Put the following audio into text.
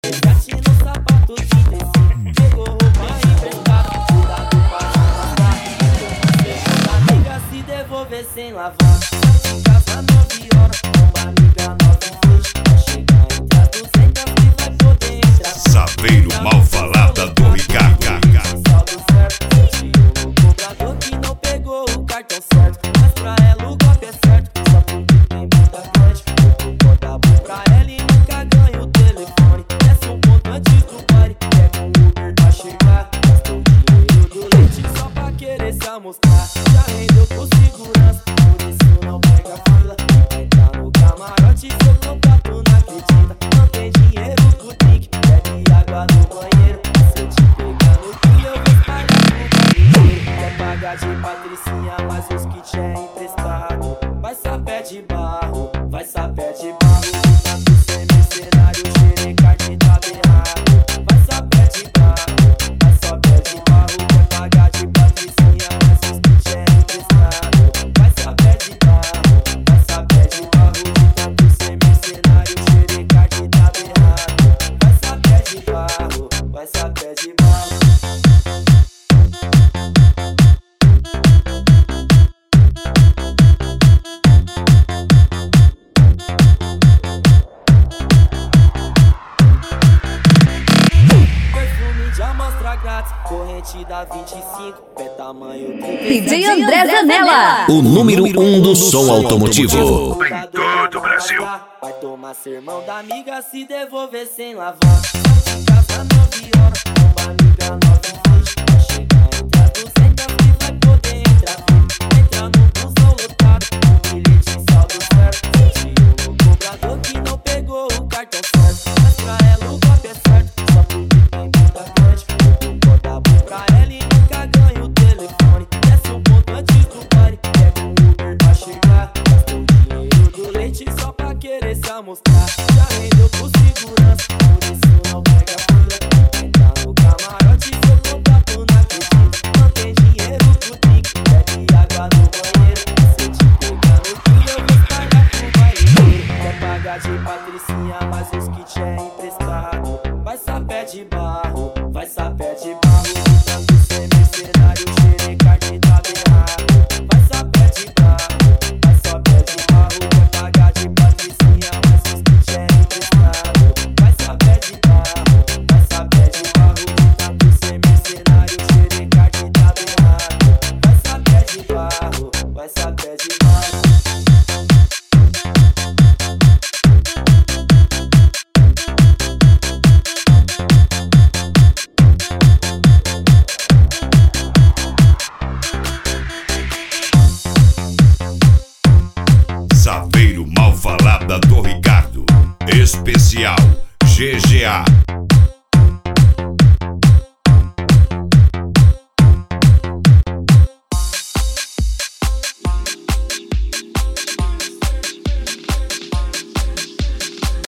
Resgate no sapato de tecido, pegou roupa emprestada, cuidado pra não rasgar. Segunda amiga se devolver sem lavar. Sai de casa 9 horas, uma amiga 9h20. Vai chegar entre as 200 e vai poder entrar. Saveiro mal falada do Ricardo. Saldo certo, sentiu o cobrador que não pegou o cartão certo. Mas pra ela o golpe é certo, só porque tem muita cliente. Eu concorda bom pra ela e nunca ganho o telefone. Desce um ponto antes do party, pega um Uber pra chegar. Gastou o dinheiro do leite só pra querer se amostrar. Já rendeu com segurança, por isso não pega fila. Vai entrar no camarote, seu contato não acredita. Não tem dinheiro pro drink, bebe água no banheiro. Se eu te pegar no cu, eu vou pagar pro banheiro. Quer pagar de patricinha, mas os kits é emprestado. Vai sapé de barro, vai sapé de barro. De tanto ser mercenário, xerecarte tá berrado. Vai sapé de barro, vai sapé de barro. Quer pagar de patricinha, mas os kits é emprestado. Vai sapé de barro, vai sapé de barro. De tanto ser mercenário, xerecarte tá berrado. Vai sapé de barro, vai sapé de barro. Corrente da 25, pé tamanho DJ André Zanella, O número 1 do som automotivo. em todo o Brasil. Vai tomar sermão da amiga se devolver sem lavar. Sai de casa 9 horas, uma amiga 9h20. Vai chegar entre as 200 e vai poder entrar. Entra no busão lotado, um bilhete saldo certo. Sentiu o cobrador que não pegou o cartão certo. Mas pra ela o golpe é certo, só porque tem muita cliente. Concorda bom pra ela e nunca ganha o telefone. Desce um ponto antes do party, pega um Uber pra chegar. Gastou o dinheiro do leite só pra querer se amostrar. Já rendeu com segurança, por isso não pega fila. Entra no camarote, seu contato não acredita. Não tem dinheiro pro drink, bebe água no banheiro. Se eu te pegar no cu, eu vou pagar pro banheiro. Quer pagar de patricinha, mas os kits é emprestado. Vai sapé de barro, vai sapé de barro. De tanto ser mercenário, xerecarte tá berrado. Vai sapé de barro, vai sapé de barro. Quer pagar de patricinha, mas os kits é emprestado. Vai sapé de barro, vai sapé de barro. De tanto ser mercenário, xerecarte tá berrado. Vai sapé de barro, vai sapé de barro. Saveiro mal falada do Ricardo. Especial GGA.